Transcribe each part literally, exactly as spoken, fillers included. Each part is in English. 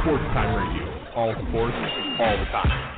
Sports Time Radio. All sports, all the time.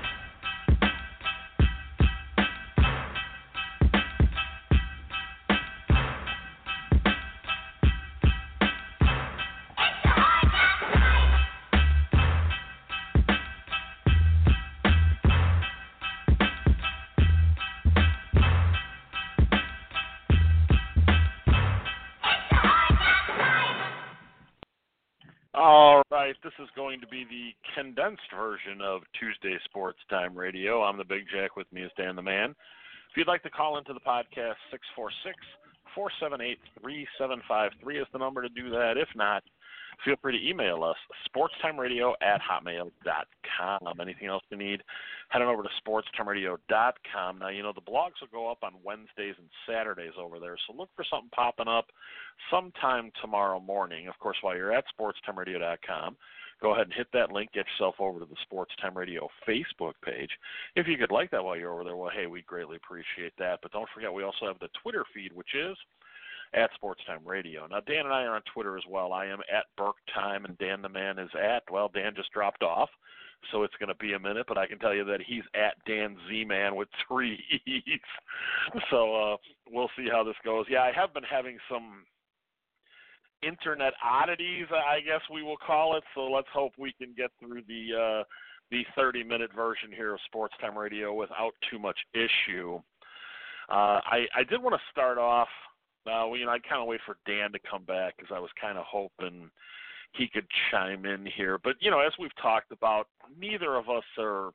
All right, this is going to be the condensed version of Tuesday Sports Time Radio. I'm the Big Jack. With me is Dan the Man. If you'd like to call into the podcast, six four six, four seven eight, three seven five three is the number to do that. If not, feel free to email us, sportstimeradio at hotmail dot com. Anything else you need, head on over to sportstimeradio dot com. Now, you know, the blogs will go up on Wednesdays and Saturdays over there, so look for something popping up sometime tomorrow morning. Of course, while you're at sportstimeradio dot com, go ahead and hit that link, get yourself over to the Sports Time Radio Facebook page. If you could like that while you're over there, well, hey, we greatly appreciate that. But don't forget, we also have the Twitter feed, which is at Sports Time Radio. Now, Dan and I are on Twitter as well. I am at Burke Time, and Dan the Man is at, well, Dan just dropped off, so it's going to be a minute, but I can tell you that he's at Dan Z-Man with three E's. So uh, we'll see how this goes. Yeah, I have been having some internet oddities, I guess we will call it, so let's hope we can get through the uh, the thirty-minute version here of Sports Time Radio without too much issue. Uh, I, I did want to start off, uh, well, you know, I kind of wait for Dan to come back because I was kind of hoping he could chime in here. But, you know, as we've talked about, neither of us are,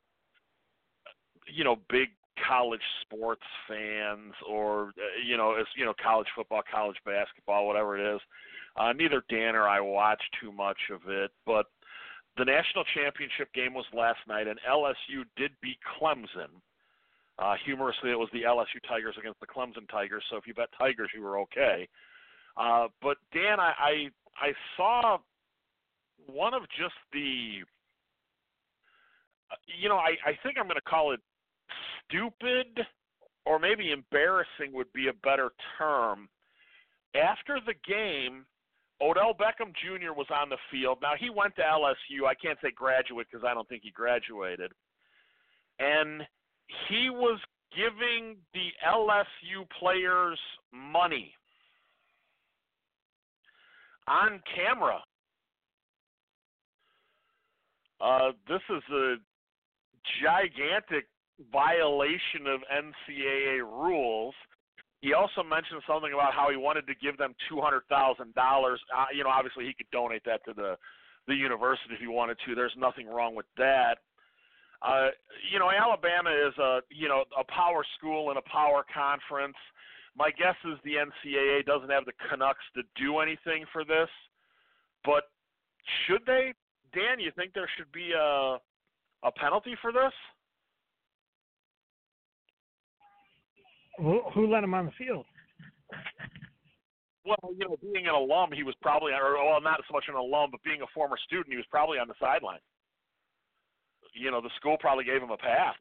you know, big college sports fans or, uh, you know, as, you know, college football, college basketball, whatever it is. Uh, neither Dan or I watch too much of it, but the national championship game was last night, and L S U did beat Clemson. Uh, humorously, it was the L S U Tigers against the Clemson Tigers, so if you bet Tigers, you were okay. Uh, but, Dan, I, I I saw one of just the, you know, I, I think I'm going to call it stupid, or maybe embarrassing would be a better term. After the game, Odell Beckham Junior was on the field. Now, he went to L S U. I can't say graduate because I don't think he graduated. And he was giving the L S U players money on camera. Uh, this is a gigantic violation of N C double A rules. He also mentioned something about how he wanted to give them two hundred thousand dollars. Uh, you know, obviously he could donate that to the, the university if he wanted to. There's nothing wrong with that. Uh, you know, Alabama is a, you know, a power school and a power conference. My guess is the N C double A doesn't have the Canucks to do anything for this. But should they? Dan, you think there should be a, a penalty for this? Who, who let him on the field? Well, you know, being an alum, he was probably, or well, not so much an alum, but being a former student, he was probably on the sideline. You know, the school probably gave him a pass.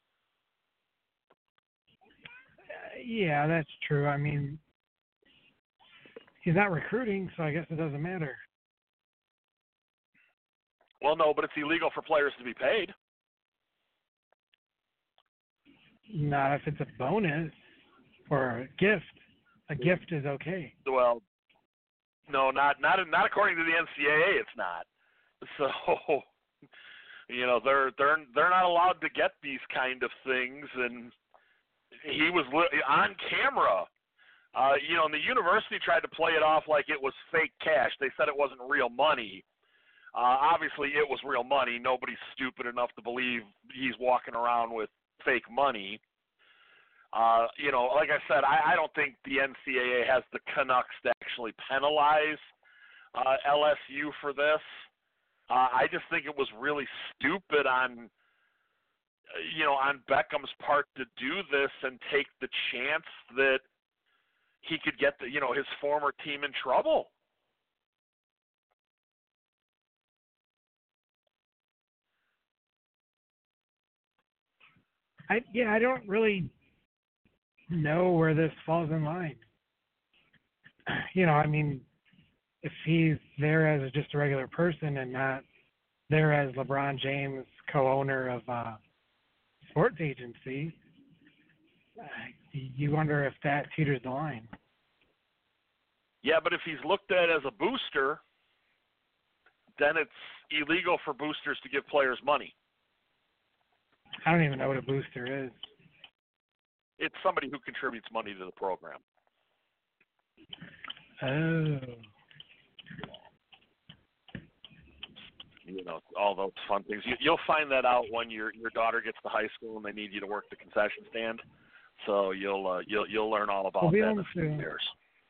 Uh, yeah, that's true. I mean, he's not recruiting, so I guess it doesn't matter. Well, no, but it's illegal for players to be paid. Not if it's a bonus or a gift. A gift is okay. Well, no, not not not according to the N C double A. It's not. So, you know, they're they're they're not allowed to get these kind of things. And he was li- on camera. Uh, you know, and the university tried to play it off like it was fake cash. They said it wasn't real money. Uh, obviously, it was real money. Nobody's stupid enough to believe he's walking around with fake money. Uh, you know, like I said, I, I don't think the N C double A has the Canucks to actually penalize uh, L S U for this. Uh, I just think it was really stupid on, you know, on Beckham's part to do this and take the chance that he could get the, you know, his former team in trouble. I yeah, I don't really know where this falls in line. You know, I mean, if he's there as just a regular person and not there as LeBron James, co-owner of a sports agency, uh, you wonder if that teeters the line. Yeah, but if he's looked at as a booster, then it's illegal for boosters to give players money. I don't even know what a booster is. It's somebody who contributes money to the program. Oh. You know, all those fun things. You, you'll find that out when your your daughter gets to high school and they need you to work the concession stand. So you'll uh, you'll you'll learn all about we'll that in a few to... years.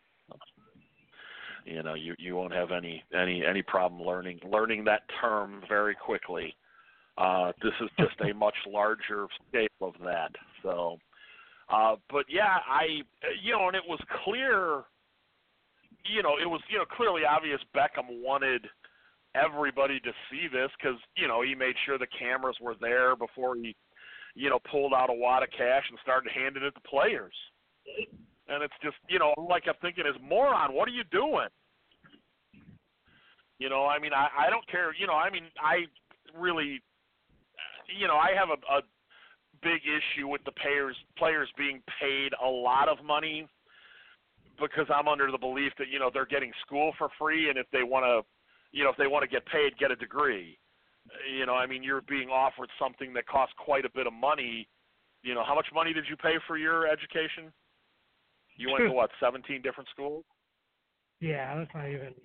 You know, you, you won't have any, any any problem learning learning that term very quickly. Uh, this is just a much larger scale of that. So, uh, but yeah, I you know, and it was clear. You know, it was you know clearly obvious Beckham wanted everybody to see this because, you know, he made sure the cameras were there before he, you know, pulled out a wad of cash and started handing it to players. And it's just, you know, all I kept thinking is, moron, what are you doing? You know, I mean, I, I don't care. You know, I mean, I really, you know, I have a, a big issue with the players, players being paid a lot of money because I'm under the belief that, you know, they're getting school for free, and if they want to, you know, if they want to get paid, get a degree. You know, I mean, you're being offered something that costs quite a bit of money. You know, how much money did you pay for your education? You went to, what, seventeen different schools? Yeah, that's not even.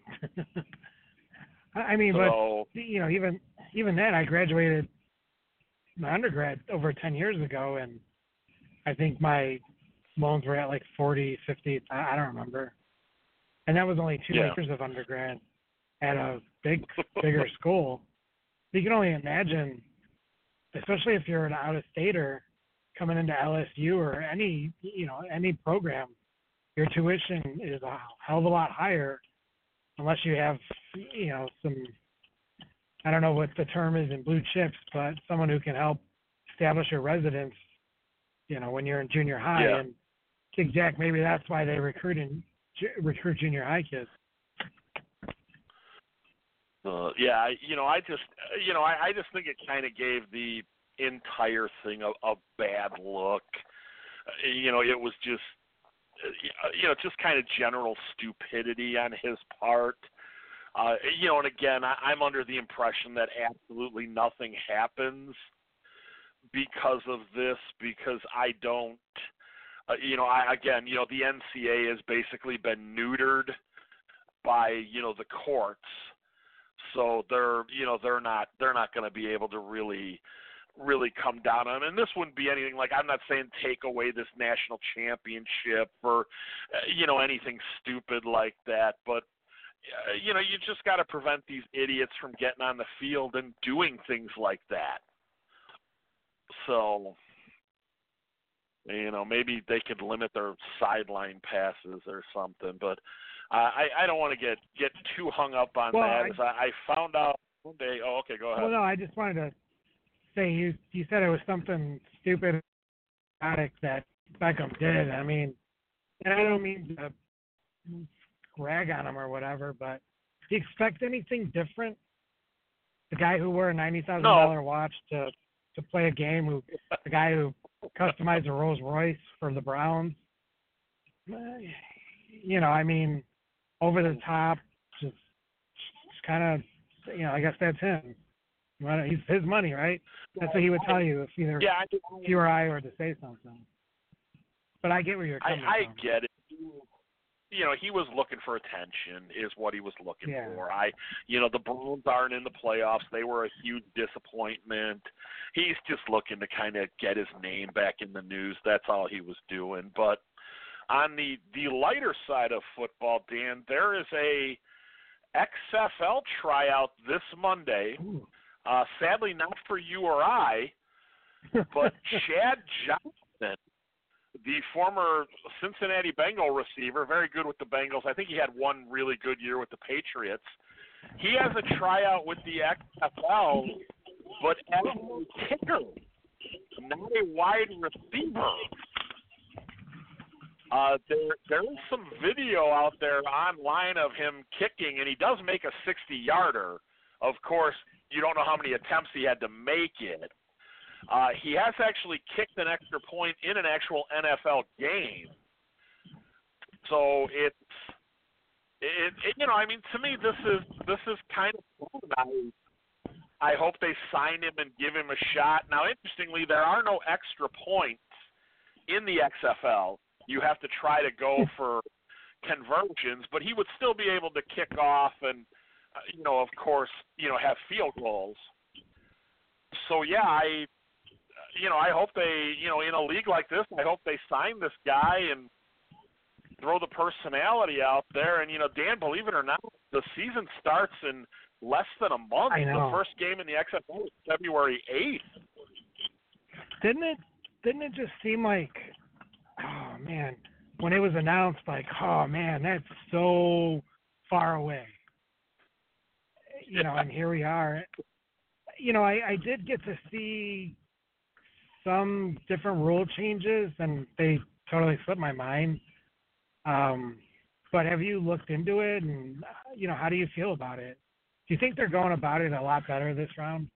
I mean, so, but, you know, even even then, I graduated my undergrad over ten years ago, and I think my loans were at like forty, fifty, I don't remember. And that was only two yeah. years of undergrad at a big, bigger school. You can only imagine, especially if you're an out-of-stater coming into L S U or any, you know, any program, your tuition is a hell of a lot higher unless you have, you know, some, I don't know what the term is in blue chips, but someone who can help establish your residence, you know, when you're in junior high. Yeah. And I think, Jack, maybe that's why they recruit in, recruit junior high kids. Uh, yeah, I, you know, I just, you know, I, I just think it kind of gave the entire thing a, a bad look. Uh, you know, it was just, uh, you know, just kind of general stupidity on his part. Uh, you know, and again, I, I'm under the impression that absolutely nothing happens because of this, because I don't, uh, you know, I, again, you know, the N C A A has basically been neutered by, you know, the courts. So they're, you know, they're not, they're not going to be able to really, really come down on it. And this wouldn't be anything like, I'm not saying take away this national championship or, uh, you know, anything stupid like that. But, uh, you know, you just got to prevent these idiots from getting on the field and doing things like that. So, you know, maybe they could limit their sideline passes or something. But Uh, I, I don't want to get, get too hung up on well, that. I, As I, I found out one day. Oh, okay, go ahead. Well, no, I just wanted to say you you said it was something stupid that Beckham did. I mean, and I don't mean to rag on him or whatever, but do you expect anything different? The guy who wore a ninety thousand dollar no. watch to to play a game, who the guy who customized a Rolls Royce for the Browns. You know, I mean. Over the top, just, just kind of, you know, I guess that's him. Well, he's his money, right? That's what he would tell you if either yeah, if you or I were to say something. But I get where you're coming I, I from. I get it. You know, he was looking for attention, is what he was looking yeah. for. I, you know, the Browns aren't in the playoffs. They were a huge disappointment. He's just looking to kind of get his name back in the news. That's all he was doing. But on the, the lighter side of football, Dan, there is a X F L tryout this Monday. Uh, sadly, not for you or I, but Chad Johnson, the former Cincinnati Bengal receiver, very good with the Bengals. I think he had one really good year with the Patriots. He has a tryout with the X F L, but as a kicker, not a wide receiver. Uh, there, there is some video out there online of him kicking, and he does make a sixty-yarder. Of course, you don't know how many attempts he had to make it. Uh, he has actually kicked an extra point in an actual N F L game. So it's, it, it, you know, I mean, to me, this is this is kind of fun. I, I hope they sign him and give him a shot. Now, interestingly, there are no extra points in the X F L. You have to try to go for conversions, but he would still be able to kick off and, uh, you know, of course, you know, have field goals. So, yeah, I, you know, I hope they, you know, in a league like this, I hope they sign this guy and throw the personality out there. And, you know, Dan, believe it or not, the season starts in less than a month. I know. The first game in the X F L is February eighth. Didn't it, didn't it just seem like, oh, man, when it was announced, like, oh, man, that's so far away. You know, and here we are. You know, I, I did get to see some different rule changes, and they totally slipped my mind. Um, but have you looked into it, and, you know, how do you feel about it? Do you think they're going about it a lot better this round?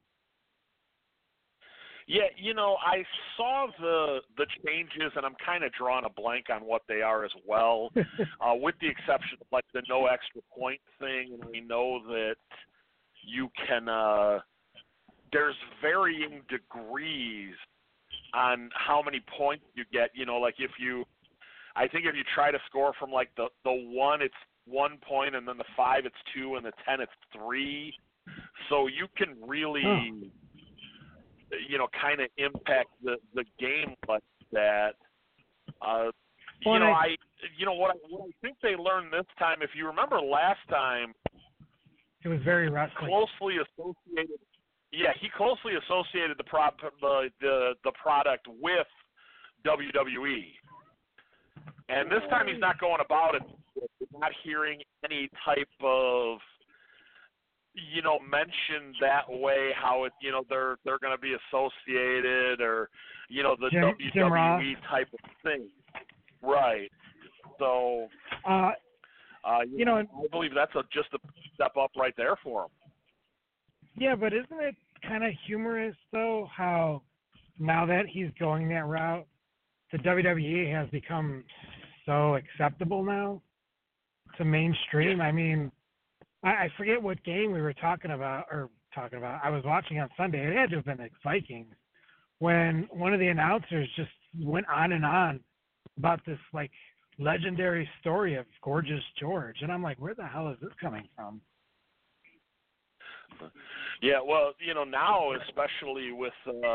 Yeah, you know, I saw the the changes, and I'm kind of drawing a blank on what they are as well, uh, with the exception of, like, the no extra point thing. And we know that you can uh, – there's varying degrees on how many points you get. You know, like if you – I think if you try to score from, like, the, the one, it's one point, and then the five, it's two, and the ten, it's three. So you can really oh. – you know, kind of impact the, the game like that. Uh, you know, I, you know what I, what I think they learned this time. If you remember last time, it was very wrestling. Closely associated. Yeah, he closely associated the prop the the the product with W W E, and this time he's not going about it. We're not hearing any type of, you know, mentioned that way, how it, you know, they're they're going to be associated, or, you know, the Jim, W W E Jim type of thing, right? So, uh, uh, you, you know, know, I believe that's a, just a step up right there for him. Yeah, but isn't it kind of humorous though how now that he's going that route, the W W E has become so acceptable now to mainstream? Yeah. I mean, I forget what game we were talking about, or talking about. I was watching on Sunday. It had to have been the Vikings, when one of the announcers just went on and on about this, like, legendary story of Gorgeous George. And I'm like, where the hell is this coming from? Yeah, well, you know, now especially with, uh,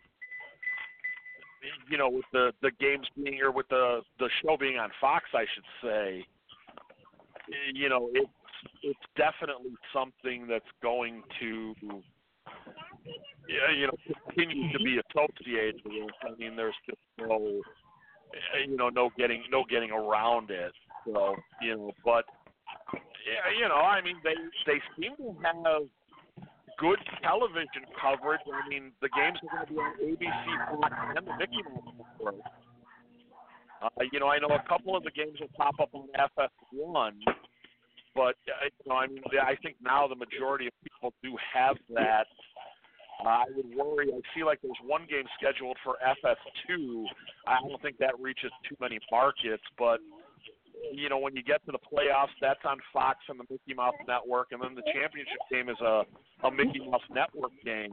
you know, with the, the games being, or with the, the show being on Fox, I should say, you know, it, it's definitely something that's going to, you know, continue to be associated with. I mean, there's just no, you know, no getting, no getting around it. So, you know, but, yeah, you know, I mean, they they seem to have good television coverage. I mean, the games are going to be on A B C, Fox, and the Mickey Mouse Network. Uh, you know, I know a couple of the games will pop up on F S one. But, you know, I mean, I think now the majority of people do have that. Uh, I would worry. I feel like there's one game scheduled for F S two. I don't think that reaches too many markets. But, you know, when you get to the playoffs, that's on Fox and the Mickey Mouse Network. And then the championship game is a, a Mickey Mouse Network game.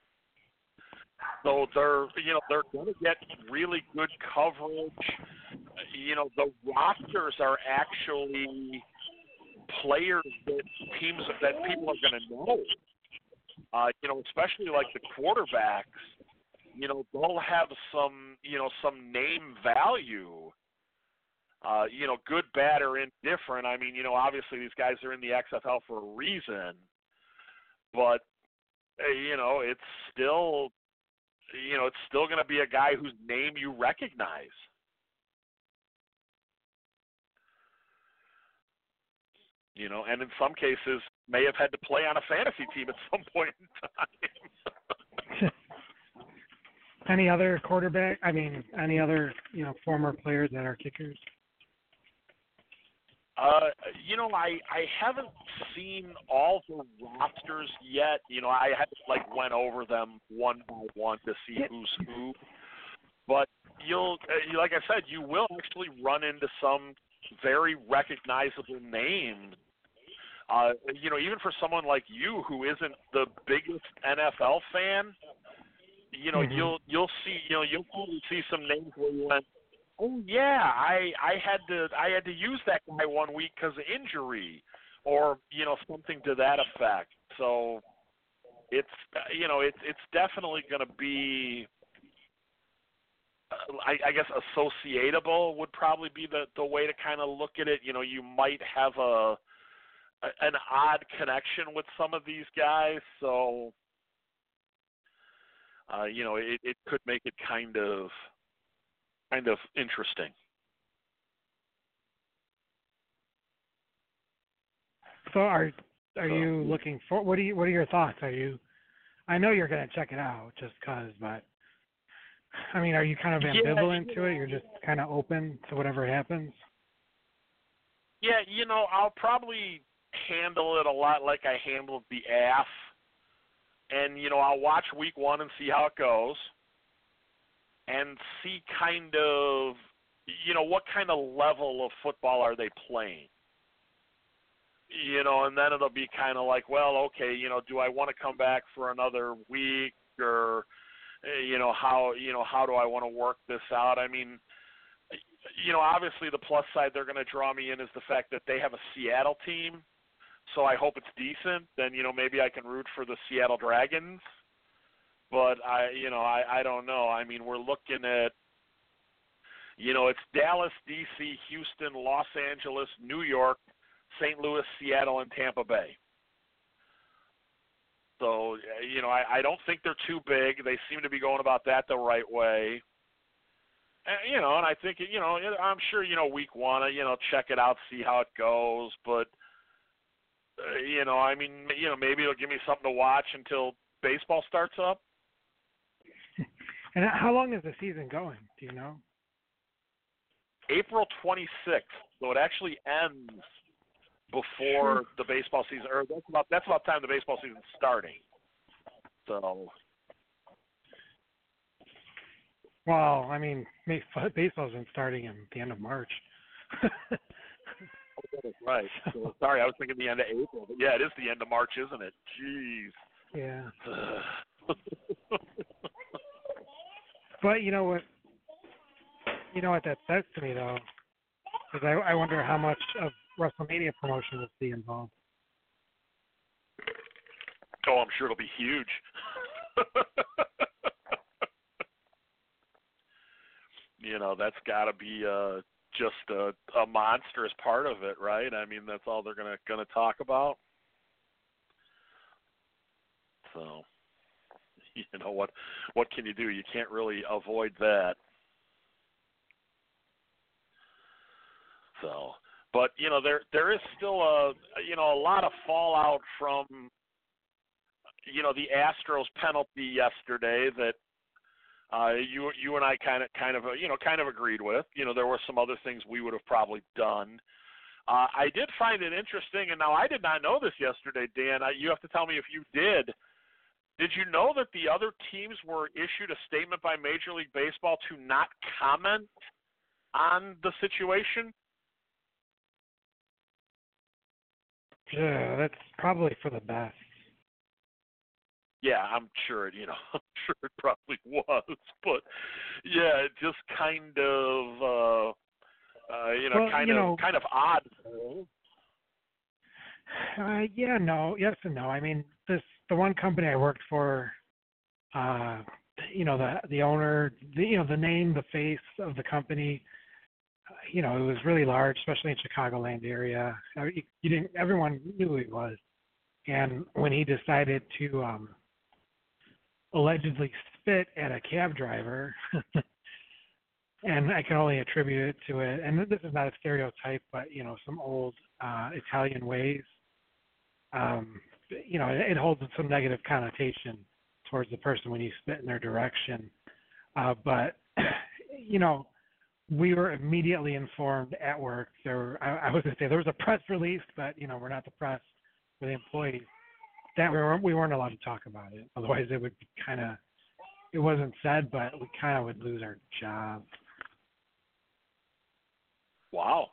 So they're, you know, they're going to get really good coverage. You know, the rosters are actually players that teams that people are going to know, uh, you know, especially like the quarterbacks, you know, they'll have some, you know, some name value, uh, you know, good, bad, or indifferent. I mean, you know, obviously these guys are in the X F L for a reason, but, uh, you know, it's still, you know, it's still going to be a guy whose name you recognize. You know, and in some cases may have had to play on a fantasy team at some point in time. Any other quarterback? I mean, any other, you know, former players that are kickers? Uh, you know, I I haven't seen all the rosters yet. You know, I had like went over them one by one to see who's who. But you'll, uh, like I said, you will actually run into some very recognizable names. Uh, you know, even for someone like you who isn't the biggest N F L fan, you know, Mm-hmm. you'll you'll see, you know, you'll probably see some names where you went, oh yeah, I I had to I had to use that guy one week because of injury, or you know something to that effect. So it's you know it's it's definitely going to be, uh, I, I guess associatable would probably be the the way to kind of look at it. You know, you might have a, a an odd connection with some of these guys, so uh, you know it, it could make it kind of. kind of interesting. So are are So, you looking for what are you what are your thoughts? Are you I know you're going to check it out just cuz, but I mean, are you kind of ambivalent yeah, to it? You're just kind of open to whatever happens? Yeah, you know, I'll probably handle it a lot like I handled the A F. And, you know, I'll watch week one and see how it goes. And see kind of, you know, what kind of level of football are they playing? You know, and then it'll be kind of like, well, okay, you know, do I want to come back for another week, or, you know, how, you know, how do I want to work this out? I mean, you know, obviously the plus side they're going to draw me in is the fact that they have a Seattle team, so I hope it's decent. Then, you know, maybe I can root for the Seattle Dragons. But I, you know, I, I don't know. I mean, we're looking at, you know, it's Dallas, D C, Houston, Los Angeles, New York, Saint Louis, Seattle, and Tampa Bay. So, you know, I, I don't think they're too big. They seem to be going about that the right way. And, you know, and I think, you know, I'm sure, you know, week one, you know, check it out, see how it goes. But, uh, you know, I mean, you know, maybe it'll give me something to watch until baseball starts up. And how long is the season going? Do you know? April twenty-sixth. So it actually ends before the baseball season, or that's about that's about the time the baseball season's starting. So. Well, I mean, baseball's been starting in the end of March. Right. So, sorry, I was thinking the end of April. But yeah, it is the end of March, isn't it? Jeez. Yeah. But you know what? You know what that says to me, though, because I, I wonder how much of WrestleMania promotion will be involved. Oh, I'm sure it'll be huge. You know, that's got to be uh, just a, a monstrous part of it, right? I mean, that's all they're gonna gonna talk about. So. You know what? What can you do? You can't really avoid that. So, but you know, there there is still a you know a lot of fallout from you know the Astros penalty yesterday that uh, you you and I kind of kind of you know kind of agreed with. You know, there were some other things we would have probably done. Uh, I did find it interesting, and now I did not know this yesterday, Dan. I, you have to tell me if you did. Did you know that the other teams were issued a statement by Major League Baseball to not comment on the situation? Yeah, that's probably for the best. Yeah, I'm sure it, you know, I'm sure it probably was, but yeah, it just kind of, uh, uh, you know, well, kind you of, know, kind of odd. Uh, yeah, no, yes and no. I mean, this the one company I worked for, uh, you know, the the owner, the, you know, the name, the face of the company, uh, you know, it was really large, especially in Chicagoland area. Uh, You, you didn't, everyone knew who he was, and when he decided to um, allegedly spit at a cab driver, and I can only attribute it to it. And this is not a stereotype, but you know, some old uh, Italian ways. Um, you know, it, it holds some negative connotation towards the person when you spit in their direction. Uh, but you know, we were immediately informed at work. There, I, I was going to say there was a press release, but you know we're not the press, we're the employees. That we weren't we weren't allowed to talk about it. Otherwise, it would kind of it wasn't said, but we kind of would lose our job. Wow.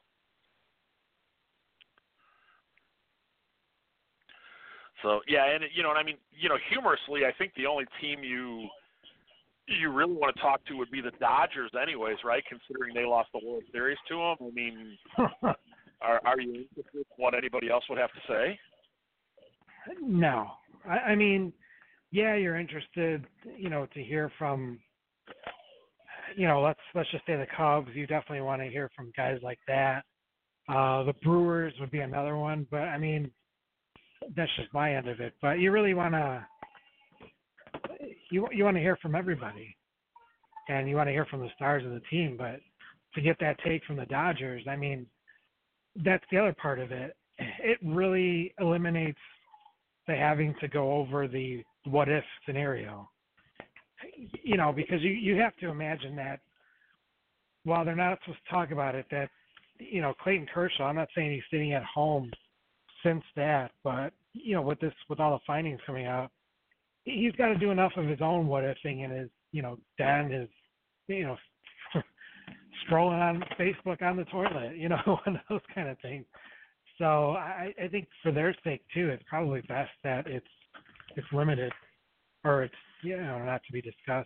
So yeah, and you know, and I mean, you know, humorously, I think the only team you you really want to talk to would be the Dodgers, anyways, right? Considering they lost the World Series to them. I mean, are are you interested in what anybody else would have to say? No, I, I mean, yeah, you're interested, you know, to hear from, you know, let's let's just say the Cubs. You definitely want to hear from guys like that. Uh, the Brewers would be another one, but I mean, that's just my end of it. But you really want to you you want to hear from everybody, and you want to hear from the stars of the team. But to get that take from the Dodgers, I mean, that's the other part of it. It really eliminates the having to go over the what if scenario. You know, because you, you have to imagine that while they're not supposed to talk about it, that, you know, Clayton Kershaw, I'm not saying he's sitting at home since that, but, you know, with this, with all the findings coming out, he's got to do enough of his own what ifing in his, you know, den, his, you know, strolling on Facebook on the toilet, you know, one of those kind of things. So I, I think for their sake too, it's probably best that it's it's limited, or it's, you know, not to be discussed.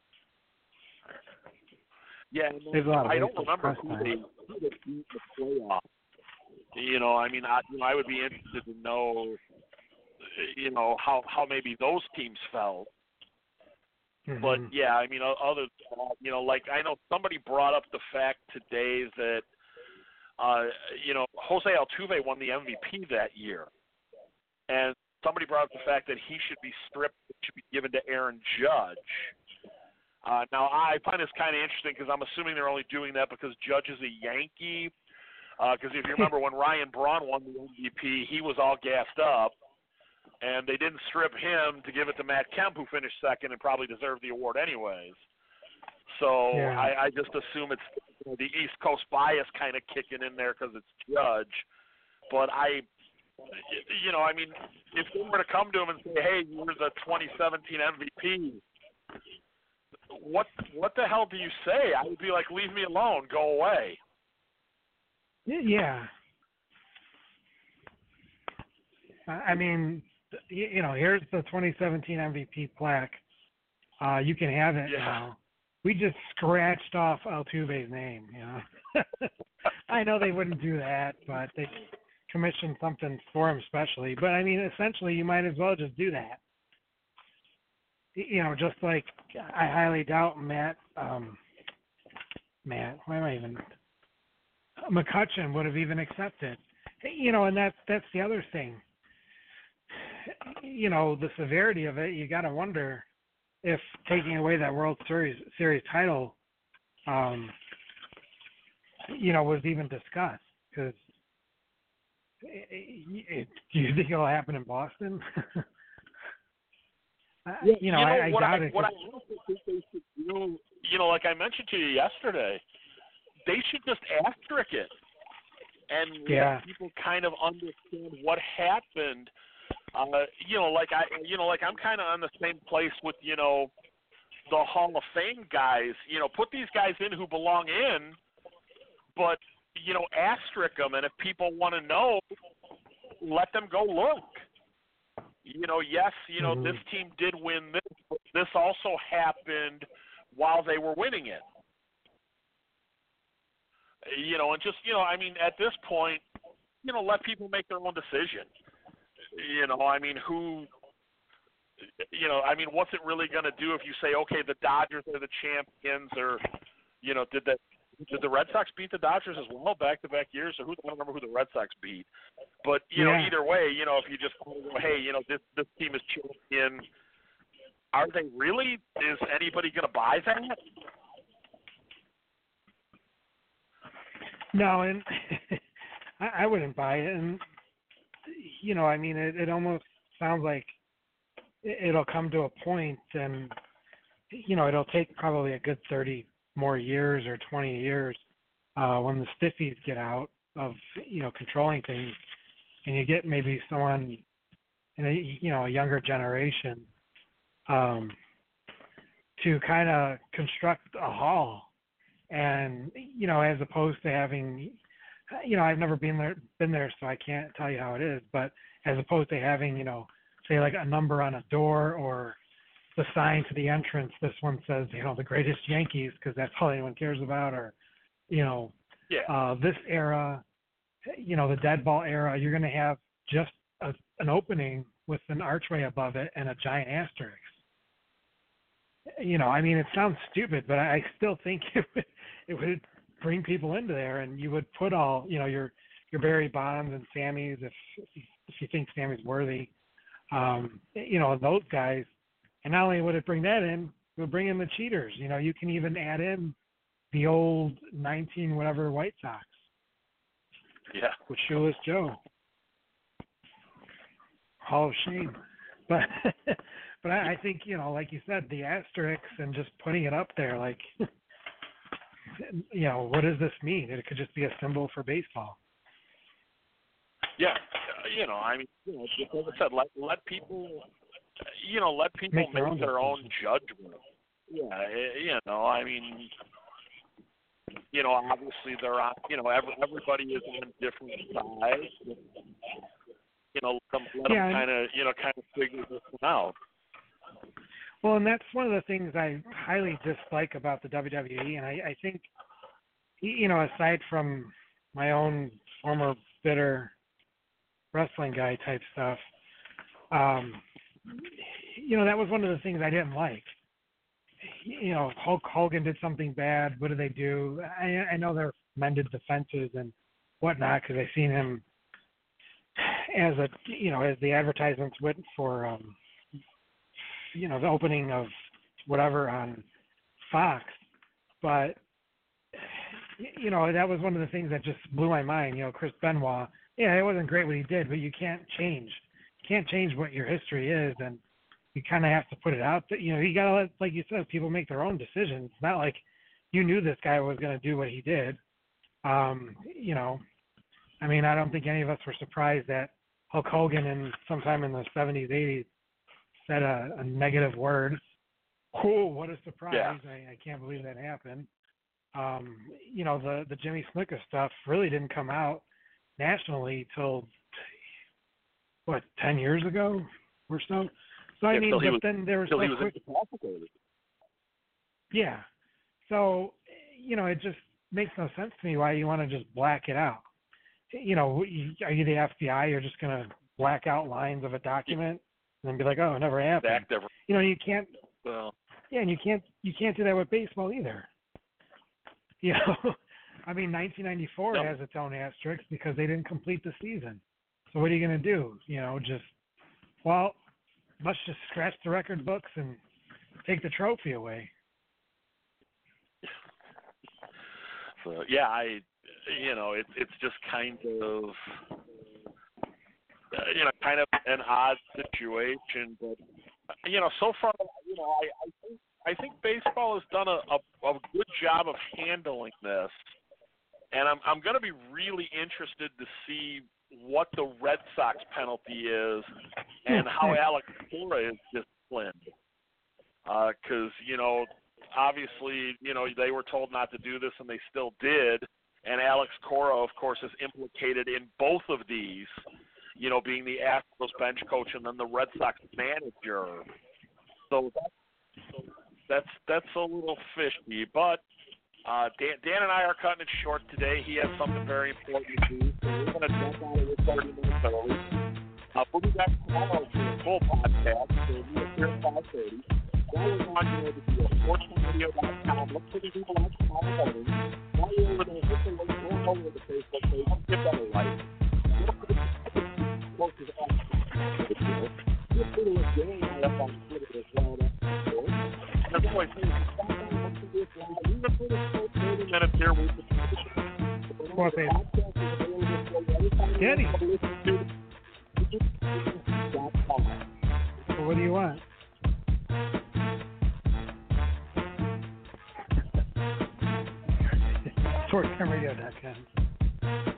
Yeah, There's a lot of I don't remember who they, who they beat in the playoffs. You know, I mean, I, you know, I would be interested to know, you know, how how maybe those teams felt. Mm-hmm. But yeah, I mean, other, you know, like I know somebody brought up the fact today that, uh, you know, Jose Altuve won the M V P that year, and somebody brought up the fact that he should be stripped, should be given to Aaron Judge. Uh, now, I find this kind of interesting because I'm assuming they're only doing that because Judge is a Yankee. Because uh, if you remember when Ryan Braun won the M V P, he was all gassed up, and they didn't strip him to give it to Matt Kemp, who finished second and probably deserved the award anyways. So yeah. I, I just assume it's, you know, the East Coast bias kind of kicking in there because it's Judge. But I, you know, I mean, if they were to come to him and say, "Hey, you're the twenty seventeen M V P," what what the hell do you say? I would be like, "Leave me alone, go away." Yeah. I mean, you know, here's the twenty seventeen M V P plaque. Uh, you can have it yeah. now. We just scratched off Altuve's name, you know. I know they wouldn't do that, but they commissioned something for him specially. But, I mean, essentially, you might as well just do that. You know, just like I highly doubt Matt, um, Matt, why am I even, McCutchen would have even accepted. You know, and that's, that's the other thing. You know, the severity of it, you got to wonder if taking away that World Series Series title, um, you know, was even discussed. Because do you think it'll happen in Boston? Yeah, you know, you know I, I what doubt I, it. What I also think they should do, you know, like I mentioned to you yesterday, they should just asterisk it and yeah. let people kind of understand what happened. Uh, you know, like I, you know, like I'm kind of on the same place with, you know, the Hall of Fame guys. You know, put these guys in who belong in, but you know, asterisk them, and if people want to know, let them go look. You know, yes, you know, mm-hmm. this team did win this, but this also happened while they were winning it. You know, and just, you know, I mean, at this point, you know, let people make their own decision. You know, I mean, who, you know, I mean, what's it really going to do if you say, okay, the Dodgers are the champions, or, you know, did the did the Red Sox beat the Dodgers as well back-to-back years? Or who, I don't remember who the Red Sox beat. But, you yeah. know, either way, you know, if you just go, hey, you know, this this team is champion, are they really? Is anybody going to buy that? No, and I, I wouldn't buy it. And, you know, I mean, it, it almost sounds like it'll come to a point, and, you know, it'll take probably a good thirty, more years or twenty years, uh, when the stiffies get out of, you know, controlling things, and you get maybe someone in a, you know, a younger generation, um, to kind of construct a hall, and, you know, as opposed to having, you know, I've never been there, been there, so I can't tell you how it is, but as opposed to having, you know, say like a number on a door or the sign to the entrance, this one says, you know, the greatest Yankees, because that's all anyone cares about, or, you know, Yeah. uh, this era, you know, the dead ball era, you're going to have just a, an opening with an archway above it and a giant asterisk. You know, I mean, it sounds stupid, but I still think it would, it would bring people into there, and you would put all, you know, your your Barry Bonds and Sammys, if if you think Sammy's worthy, um, you know, those guys. And not only would it bring that in, it would bring in the cheaters. You know, you can even add in the old nineteen whatever White Sox. Yeah. With Shoeless Joe. Hall of Shame. But but I, I think, you know, like you said, the asterisks and just putting it up there, like, you know, what does this mean? It could just be a symbol for baseball. Yeah. You know, I mean, you know, just like I said, let, let people, you know, let people make their, make their own judgment. Yeah. You know, I mean, you know, obviously they're on, you know, every, everybody is on different sides. You know, let them, let yeah, them kind of, you know, kind of figure this one out. Well, and that's one of the things I highly dislike about the W W E, and I, I think, you know, aside from my own former bitter wrestling guy type stuff, um, you know, that was one of the things I didn't like. You know, Hulk Hogan did something bad. What did they do? I, I know they're mended defenses and whatnot because I've seen him as a, you know, as the advertisements went for, um, you know, the opening of whatever on Fox. But, you know, that was one of the things that just blew my mind. You know, Chris Benoit, yeah, it wasn't great what he did, but you can't change. You can't change what your history is, and you kind of have to put it out there. You know, you got to let, like you said, people make their own decisions. It's not like you knew this guy was going to do what he did. Um, you know, I mean, I don't think any of us were surprised that Hulk Hogan in sometime in the seventies, eighties said a, a negative word. Cool, what a surprise. Yeah. I, I can't believe that happened. Um, you know, the, the Jimmy Snuka stuff really didn't come out nationally till, what, ten years ago or so? So, I yeah, mean, but was, then there was so so he was quick. incapacitated. Yeah. So, you know, it just makes no sense to me why you want to just black it out. You know, are you the F B I? You're just going to black out lines of a document and then be like, oh, it never happened. Never. You know, you can't. Well. Yeah, and you can't you can't do that with baseball either. You know, I mean, nineteen ninety-four no. has its own asterisk because they didn't complete the season. So what are you going to do? You know, just well, let's just scratch the record books and take the trophy away. So yeah, I. You know, it, it's just kind of, uh, you know, kind of an odd situation. But, you know, so far, you know, I, I think I think baseball has done a, a, a good job of handling this. And I'm I'm going to be really interested to see what the Red Sox penalty is and how Alex Cora is disciplined. Because, uh, you know, obviously, you know, they were told not to do this and they still did. And Alex Cora, of course, is implicated in both of these, you know, being the Astros bench coach and then the Red Sox manager. So that's that's, that's a little fishy. But uh, Dan, Dan and I are cutting it short today. He has something very important to do. So we're going to jump out of this thirty minutes early. Uh, we'll be back tomorrow for a full podcast. So we'll be here at five thirty. While we're on here, to be at sports radio dot com. Look for the people out tomorrow morning. While you're over there, hit the link, go over to the Facebook page, give that a like. Look for the sports is on video. Feel free to look Danny and I up on Twitter as well. And as always, stop by and look for this live. Even for the first thirty minutes here with the Well, Danny. Well, what do you want? sports time radio dot com.